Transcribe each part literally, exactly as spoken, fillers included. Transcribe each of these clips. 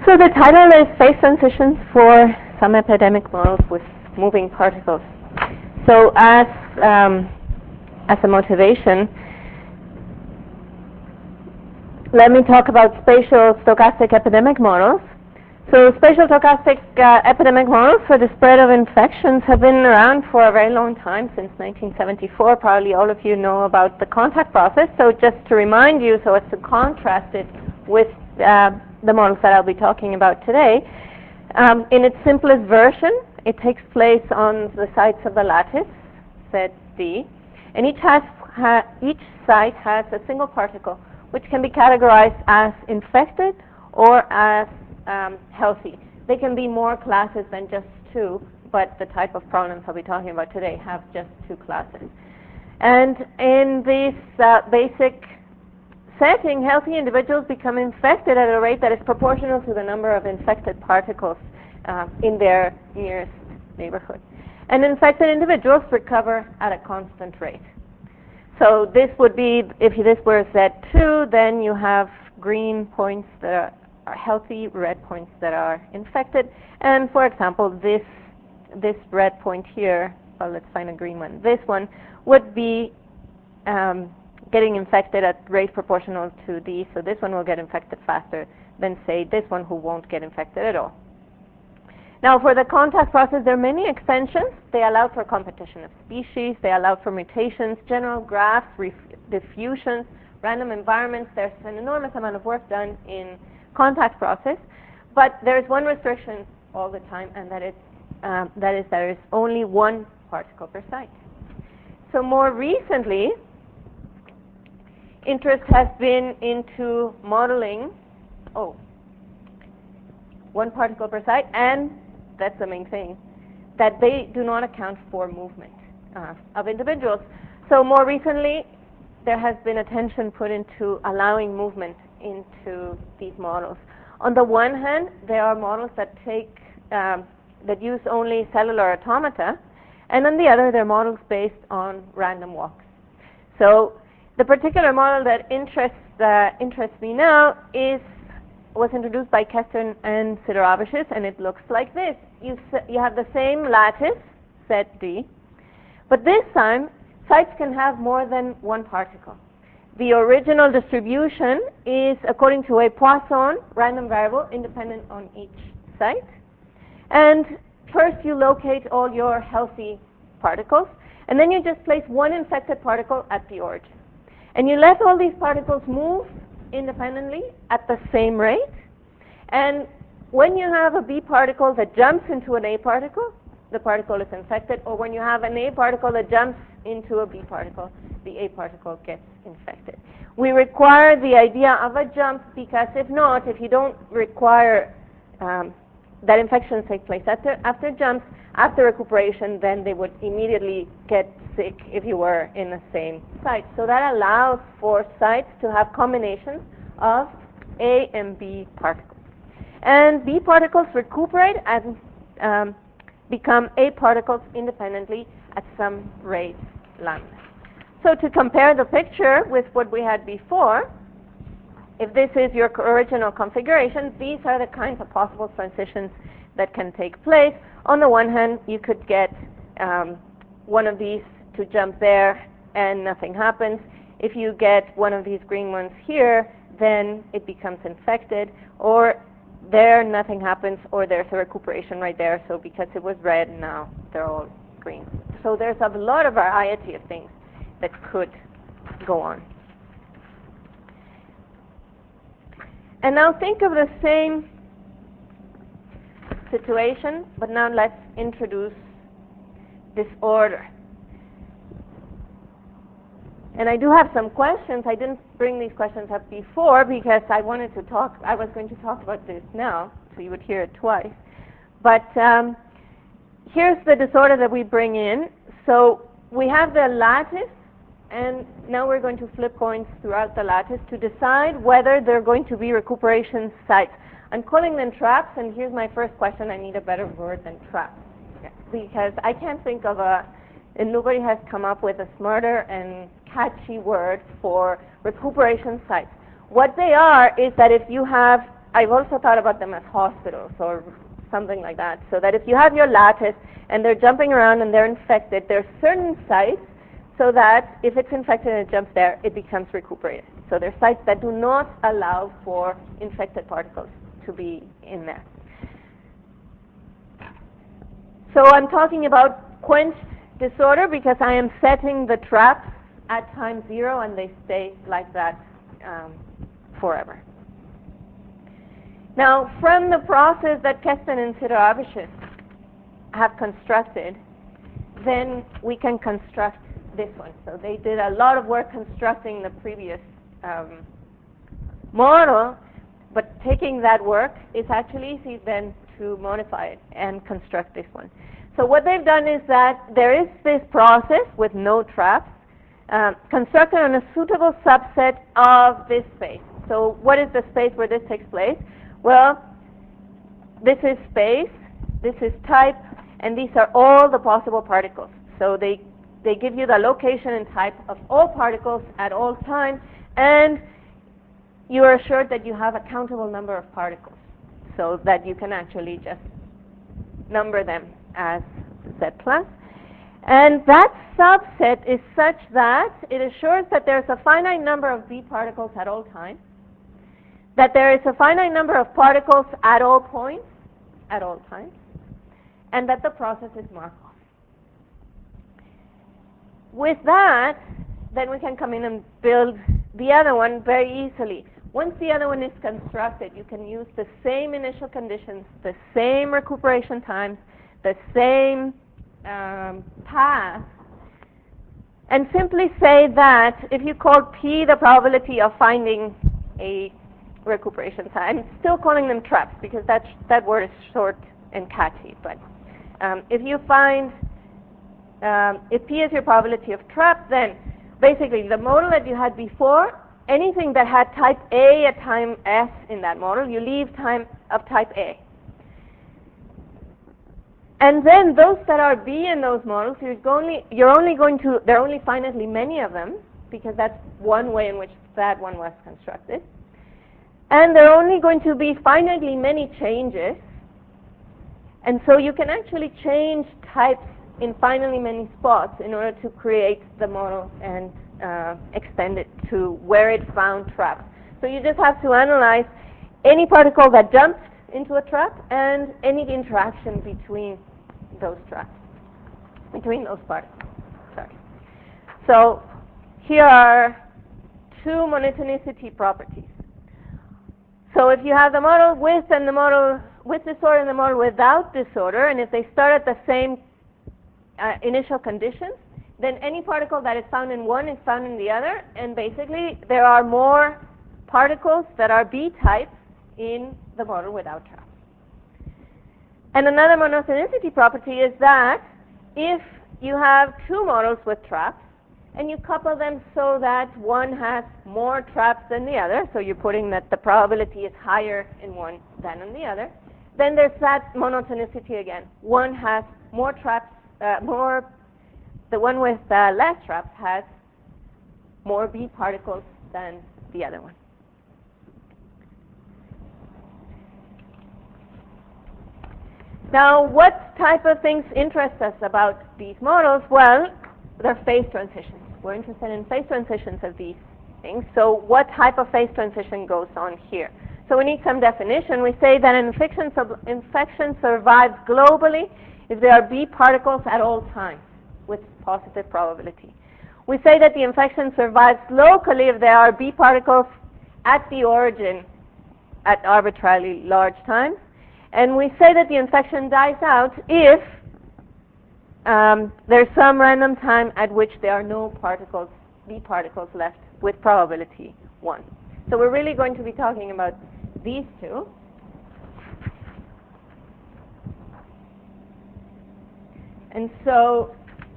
So the title is Phase Transitions for Some Epidemic Models with Moving Particles. So as um, as a motivation, let me talk about spatial stochastic epidemic models. So spatial stochastic uh, epidemic models for the spread of infections have been around for a very long time, since nineteen seventy-four. Probably all of you know about the contact process. So just to remind you, so as to contrast it with uh, the models that I'll be talking about today, um, in its simplest version, it takes place on the sites of the lattice, set D, and each, has, ha each site has a single particle, which can be categorized as infected or as um, healthy. They can be more classes than just two, but the type of problems I'll be talking about today have just two classes. And in this uh, basic setting, healthy individuals become infected at a rate that is proportional to the number of infected particles uh, in their nearest neighborhood. And infected individuals recover at a constant rate. So this would be, if this were Z two, then you have green points that are healthy, red points that are infected. And for example, this this red point here, well, let's find a green one. This one would be um, getting infected at rate proportional to D, so this one will get infected faster than, say, this one who won't get infected at all. Now, for the contact process, there are many extensions. They allow for competition of species, they allow for mutations, general graphs, diffusions, random environments. There's an enormous amount of work done in contact process, but there's one restriction all the time, and that is, um, that is there is only one particle per site. So more recently, interest has been into modeling, oh, one particle per site, and that's the main thing, that they do not account for movement uh, of individuals. So more recently, there has been attention put into allowing movement into these models. On the one hand, there are models that take, um, that use only cellular automata, and on the other, they're models based on random walks. So the particular model that interests, uh, interests me now is was introduced by Kester and Siderovicius, and it looks like this. You, you have the same lattice, set D, but this time, sites can have more than one particle. The original distribution is according to a Poisson random variable independent on each site. And first you locate all your healthy particles, and then you just place one infected particle at the origin. And you let all these particles move independently at the same rate. And when you have a B particle that jumps into an A particle, the particle is infected. Or when you have an A particle that jumps into a B particle, the A particle gets infected. We require the idea of a jump because if not, if you don't require um, that infections take place after, after jumps, after recuperation, then they would immediately get sick if you were in the same site. So that allows for sites to have combinations of A and B particles. And B particles recuperate and um, become A particles independently at some rate lambda. So to compare the picture with what we had before, if this is your original configuration, these are the kinds of possible transitions that can take place. On the one hand, you could get um, one of these to jump there and nothing happens. If you get one of these green ones here, then it becomes infected, or there nothing happens, or there's a recuperation right there, so because it was red, now they're all green. So there's a lot of variety of things that could go on. And now think of the same situation, but now let's introduce disorder. And I do have some questions. I didn't bring these questions up before because I wanted to talk, I was going to talk about this now, so you would hear it twice. But um, here's the disorder that we bring in. So we have the lattice, and now we're going to flip coins throughout the lattice to decide whether they're going to be recuperation sites. I'm calling them traps, and here's my first question. I need a better word than traps, because I can't think of a, and nobody has come up with a smarter and catchy word for recuperation sites. What they are is that if you have I've also thought about them as hospitals or something like that, so that if you have your lattice and they're jumping around and they're infected, there are certain sites so that if it's infected and it jumps there, it becomes recuperated. So there are sites that do not allow for infected particles to be in there. So I'm talking about quenched disorder because I am setting the traps at time zero and they stay like that um, forever. Now, from the process that Keston and Siderovicius have constructed, then we can construct this one. So they did a lot of work constructing the previous um, model, but taking that work, it's actually easy then to modify it and construct this one. So what they've done is that there is this process with no traps um, constructed on a suitable subset of this space. So what is the space where this takes place? Well, this is space, this is type, and these are all the possible particles. So they, they give you the location and type of all particles at all times, and you are assured that you have a countable number of particles, so that you can actually just number them as Z plus. And that subset is such that it assures that there's a finite number of B particles at all times, that there is a finite number of particles at all points, at all times, and that the process is Markov. With that, then we can come in and build the other one very easily. Once the other one is constructed, you can use the same initial conditions, the same recuperation times, the same um, path, and simply say that if you call P the probability of finding a recuperation time, I'm still calling them traps because that, that word is short and catchy, but um, if you find, um, if P is your probability of trap, then basically the model that you had before, anything that had type A at time S in that model, you leave time of type A. And then those that are B in those models, you're only, you're only going to, there are only finitely many of them, because that's one way in which that one was constructed. And there are only going to be finitely many changes. And so you can actually change types in finitely many spots in order to create the model and uh, extend it to where it found traps. So you just have to analyze any particle that jumps into a trap and any interaction between those traps, between those particles. Sorry. So here are two monotonicity properties. So if you have the model with and the model with disorder and the model without disorder, and if they start at the same uh, initial conditions, then any particle that is found in one is found in the other, and basically there are more particles that are B type in the model without traps. And another monotonicity property is that if you have two models with traps, and you couple them so that one has more traps than the other, so you're putting that the probability is higher in one than in the other, then there's that monotonicity again. One has more traps, uh, more, the one with uh, less traps has more B particles than the other one. Now, what type of things interest us about these models? Well, they're phase transitions. We're interested in phase transitions of these things. So what type of phase transition goes on here? So we need some definition. We say that an infection, sub- infection survives globally if there are B particles at all times with positive probability. We say that the infection survives locally if there are B particles at the origin at arbitrarily large times. And we say that the infection dies out if Um, there's some random time at which there are no particles, B particles left with probability one. So we're really going to be talking about these two. And so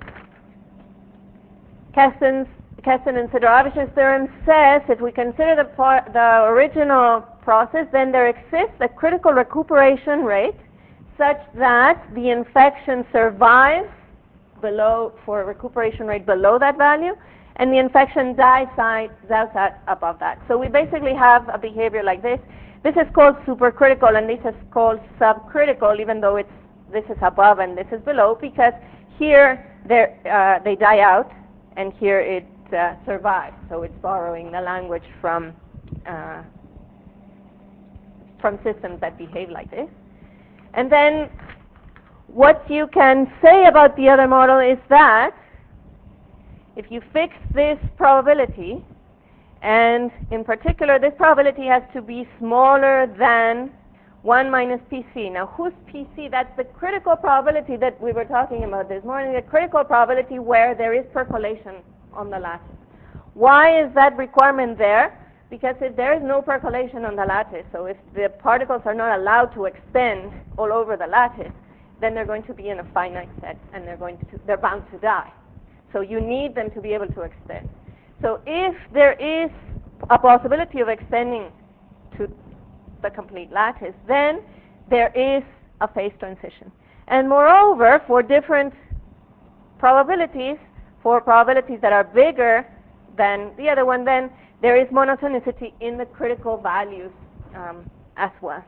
Keston's, Keston and Siderovicius' theorem says if we consider the, par- the original process, then there exists a critical recuperation rate such that the infection survives below, for a recuperation rate below that value, and the infection dies out above that. So we basically have a behavior like this. This is called supercritical, and this is called subcritical, even though it's this is above and this is below, because here uh, they die out, and here it uh, survives. So it's borrowing the language from uh, from systems that behave like this. And then what you can say about the other model is that if you fix this probability, and in particular this probability has to be smaller than one minus P C. Now who's P C? That's the critical probability that we were talking about this morning, the critical probability where there is percolation on the lattice. Why is that requirement there? Because if there is no percolation on the lattice, so if the particles are not allowed to extend all over the lattice, then they're going to be in a finite set, and they're going to they're bound to die. So you need them to be able to extend. So if there is a possibility of extending to the complete lattice, then there is a phase transition. And moreover, for different probabilities, for probabilities that are bigger than the other one, then there is monotonicity in the critical values um, as well.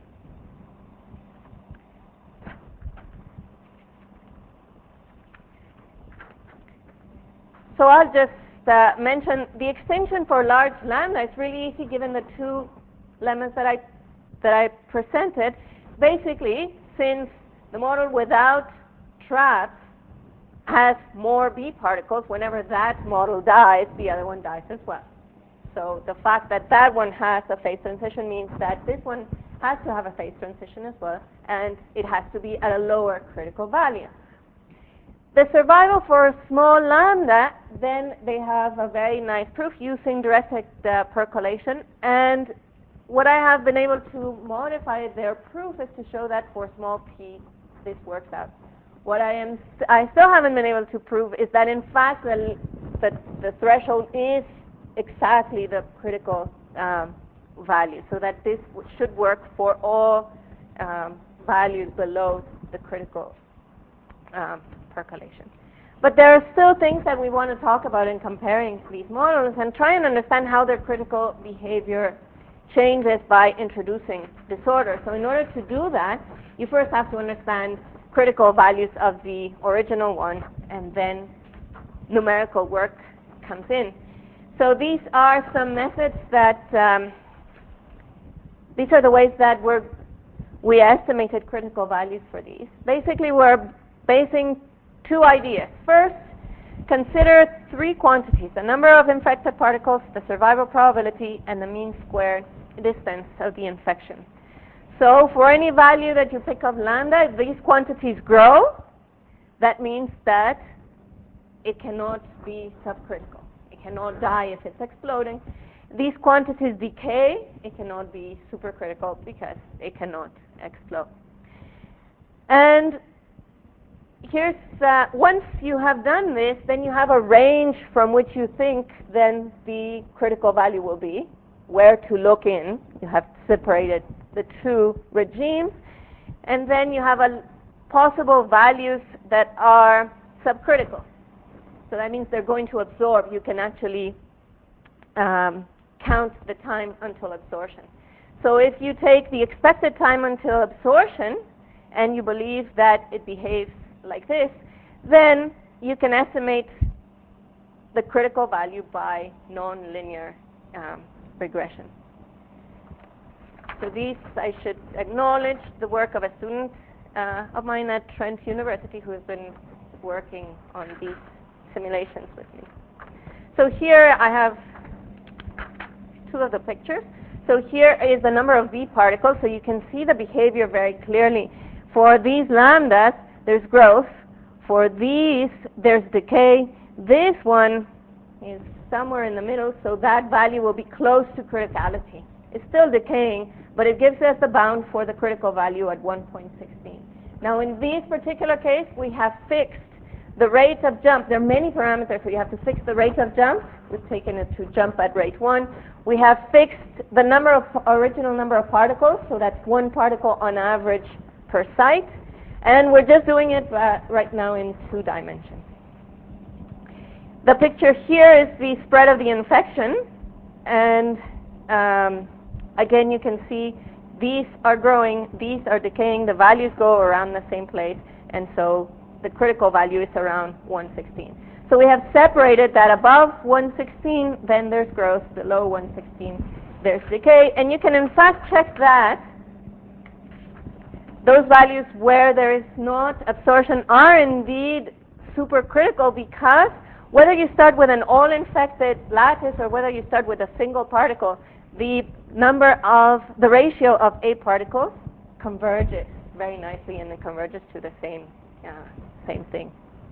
So I'll just uh, mention the extension for large lambda is really easy given the two lemmas that I that I presented. Basically, since the model without traps has more B particles, whenever that model dies, the other one dies as well. So the fact that that one has a phase transition means that this one has to have a phase transition as well, and it has to be at a lower critical value. The survival for small lambda, then they have a very nice proof using directed uh, percolation, and what I have been able to modify their proof is to show that for small p this works out. What I am st- I still haven't been able to prove is that in fact the, the, the threshold is exactly the critical um, value, so that this w- should work for all um, values below the critical um, percolation. But there are still things that we want to talk about in comparing these models and try and understand how their critical behavior changes by introducing disorder. So in order to do that, you first have to understand critical values of the original one, and then numerical work comes in. So these are some methods that, um, these are the ways that we're, we estimated critical values for these. Basically, we're basing two ideas. First, consider three quantities: the number of infected particles, the survival probability, and the mean squared distance of the infection. So for any value that you pick of lambda, if these quantities grow, that means that it cannot be subcritical. It cannot die if it's exploding. These quantities decay, it cannot be supercritical because it cannot explode. And here's, uh, once you have done this, then you have a range from which you think then the critical value will be, where to look in. You have separated the two regimes, and then you have a possible values that are subcritical. So that means they're going to absorb. You can actually um, count the time until absorption. So if you take the expected time until absorption and you believe that it behaves like this, then you can estimate the critical value by nonlinear um, regression. So these, I should acknowledge the work of a student uh, of mine at Trent University who has been working on these simulations with me. So here I have two of the pictures. So here is the number of B particles, so you can see the behavior very clearly. For these lambdas, there's growth. For these, there's decay. This one is somewhere in the middle, so that value will be close to criticality. It's still decaying, but it gives us the bound for the critical value at one point one six. Now in this particular case, we have fixed the rate of jump. There are many parameters, so you have to fix the rate of jump. We've taken it to jump at rate one. We have fixed the number of original number of particles, so that's one particle on average per site. And we're just doing it uh, right now in two dimensions. The picture here is the spread of the infection, and um, again you can see these are growing, these are decaying, the values go around the same place, and so the critical value is around one sixteen. So we have separated that above one sixteen, then there's growth, below one sixteen, there's decay, and you can in fact check that those values where there is not absorption are indeed supercritical, because whether you start with an all-infected lattice or whether you start with a single particle, the number of, the ratio of A particles converges very nicely, and it converges to the same, uh, same thing.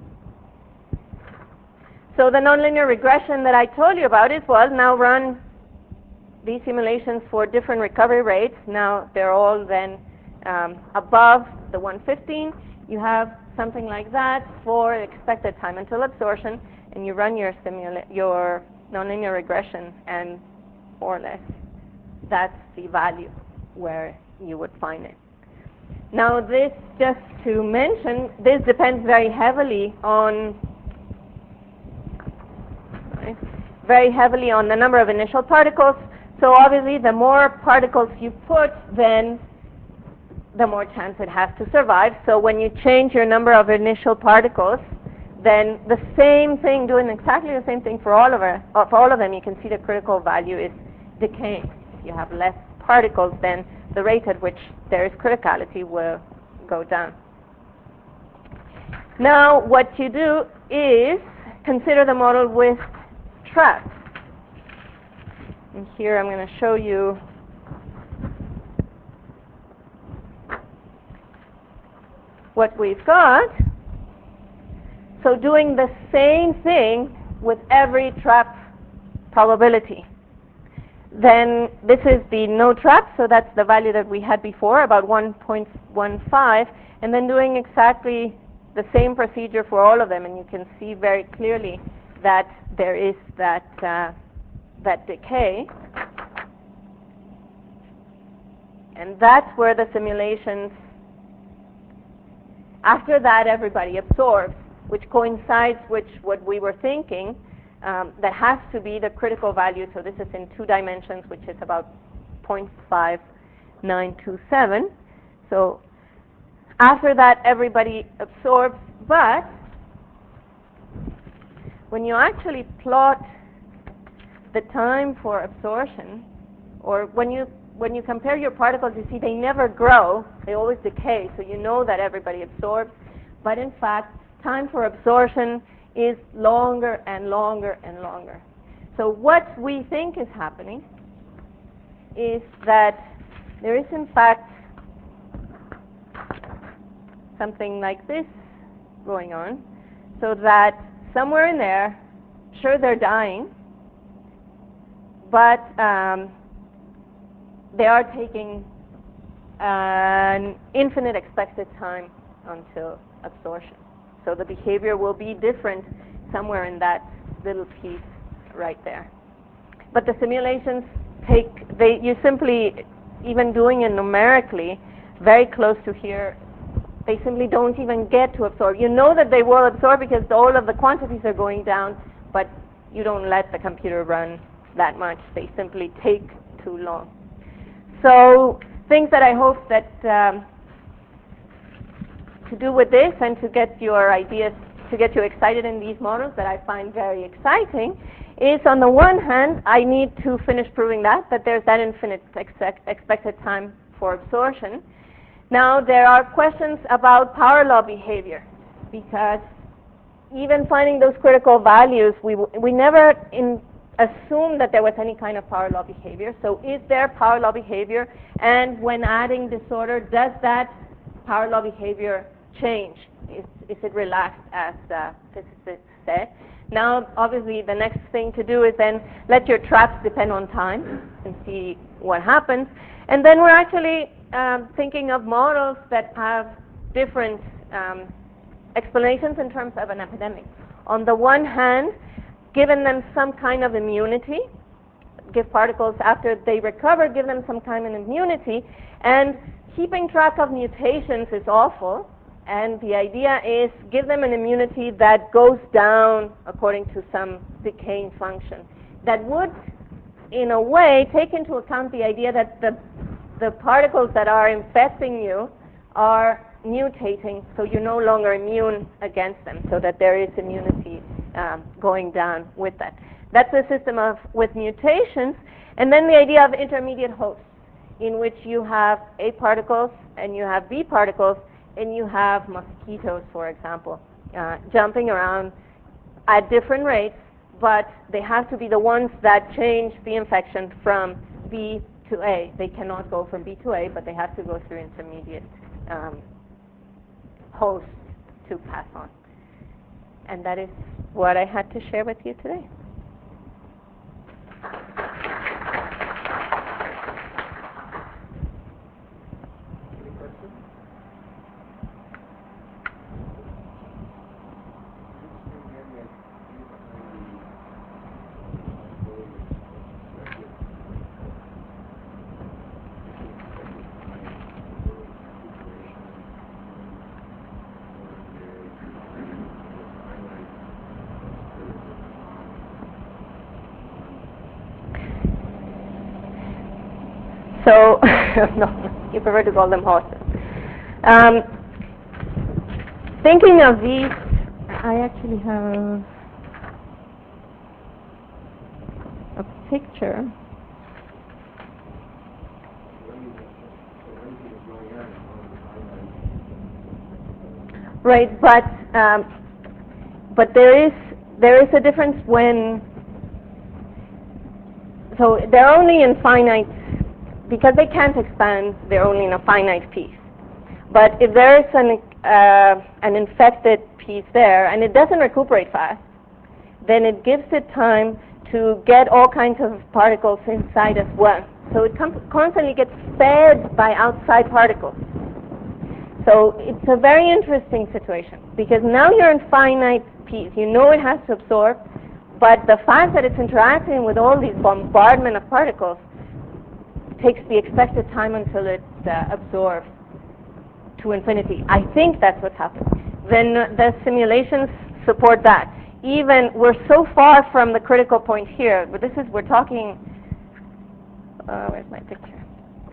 So the nonlinear regression that I told you about is, well, now run these simulations for different recovery rates. Now they're all then um, above the one fifteen. You have something like that for expected time until absorption, and you run your simula- your nonlinear regression, and more or less that's the value where you would find it. Now this, just to mention, this depends very heavily on right, very heavily on the number of initial particles. So obviously the more particles you put, then the more chance it has to survive. So when you change your number of initial particles, then the same thing, doing exactly the same thing for all of it, uh, for all of them, you can see the critical value is decaying. If you have less particles, then the rate at which there is criticality will go down. Now what you do is consider the model with traps. And here I'm going to show you what we've got. So doing the same thing with every trap probability. Then this is the no trap, so that's the value that we had before, about one point one five, and then doing exactly the same procedure for all of them, and you can see very clearly that there is that uh, that decay. And that's where the simulations, after that everybody absorbs, which coincides with what we were thinking. Um, that has to be the critical value, so this is in two dimensions, which is about zero point five nine two seven. So after that everybody absorbs, but when you actually plot the time for absorption, or when you when you compare your particles, you see they never grow, they always decay, so you know that everybody absorbs, but in fact time for absorption is longer and longer and longer. So what we think is happening is that there is in fact something like this going on, so that somewhere in there, sure they're dying, but um, they are taking an infinite expected time until absorption. So the behavior will be different somewhere in that little piece right there. But the simulations take, they, you simply, even doing it numerically, very close to here, they simply don't even get to absorb. You know that they will absorb because all of the quantities are going down, but you don't let the computer run that much. They simply take too long. So things that I hope that um, to do with this and to get your ideas, to get you excited in these models that I find very exciting, is on the one hand, I need to finish proving that, that there's that infinite ex- expected time for absorption. Now there are questions about power law behavior, because even finding those critical values, we, we never in, assumed that there was any kind of power law behavior. So is there power law behavior, and when adding disorder, does that power law behavior change? Is, is it relaxed, as uh, physicists say? Now, obviously, the next thing to do is then let your traps depend on time and see what happens. And then we're actually um, thinking of models that have different um, explanations in terms of an epidemic. On the one hand, given them some kind of immunity, give particles after they recover, give them some kind of immunity, and keeping track of mutations is awful, and the idea is give them an immunity that goes down according to some decaying function. That would, in a way, take into account the idea that the the particles that are infesting you are mutating, so you're no longer immune against them, so that there is immunity um, going down with that. That's the system of with mutations, and then the idea of intermediate hosts, in which you have A particles and you have B particles, and you have mosquitoes, for example, uh, jumping around at different rates, but they have to be the ones that change the infection from B to A. They cannot go from B to A, but they have to go through intermediate um, hosts to pass on. And that is what I had to share with you today. So, no, you prefer to call them horses. Um, thinking of these, I actually have a picture. Right, but um, but there is there is a difference when. So they're only in finite. Because they can't expand, they're only in a finite piece. But if there is an, uh, an infected piece there, and it doesn't recuperate fast, then it gives it time to get all kinds of particles inside as well. So it com- constantly gets fed by outside particles. So it's a very interesting situation, because now you're in finite piece. You know it has to absorb, but the fact that it's interacting with all these bombardment of particles takes the expected time until it uh, absorbs to infinity. I think that's what's happening. Then uh, the simulations support that. Even we're so far from the critical point here, but this is, we're talking, uh, where's my picture?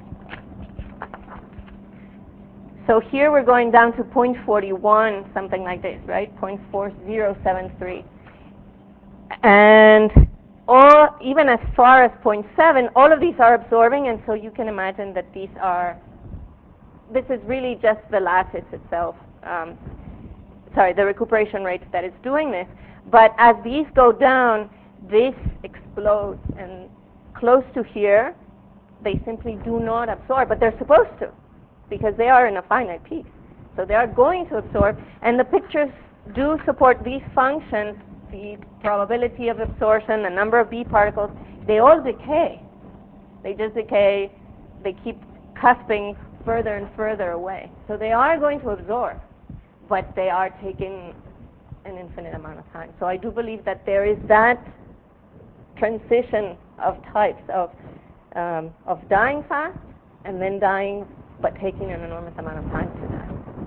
So here we're going down to zero point four one, something like this, right? zero point four zero seven three. And or even as far as zero point seven, all of these are absorbing, and so you can imagine that these are, this is really just the lattice itself, um, sorry, the recuperation rate that is doing this. But as these go down, this explodes, and close to here, they simply do not absorb, but they're supposed to, because they are in a finite piece. So they are going to absorb, and the pictures do support these functions. The probability of absorption, the number of B particles, they all decay. They just decay, they keep cusping further and further away. So they are going to absorb, but they are taking an infinite amount of time. So I do believe that there is that transition of types of, um, of dying fast and then dying, but taking an enormous amount of time to die.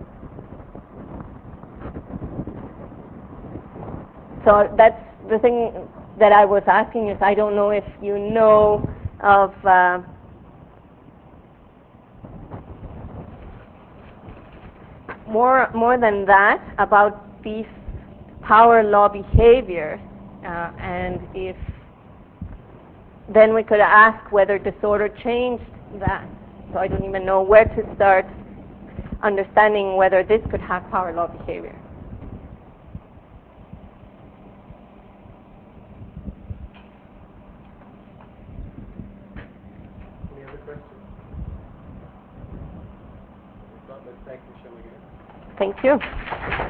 So that's the thing that I was asking is, I don't know if you know of uh, more more than that about these power law behavior, uh, and if then we could ask whether disorder changed that. So I don't even know where to start understanding whether this could have power law behavior. Thank you.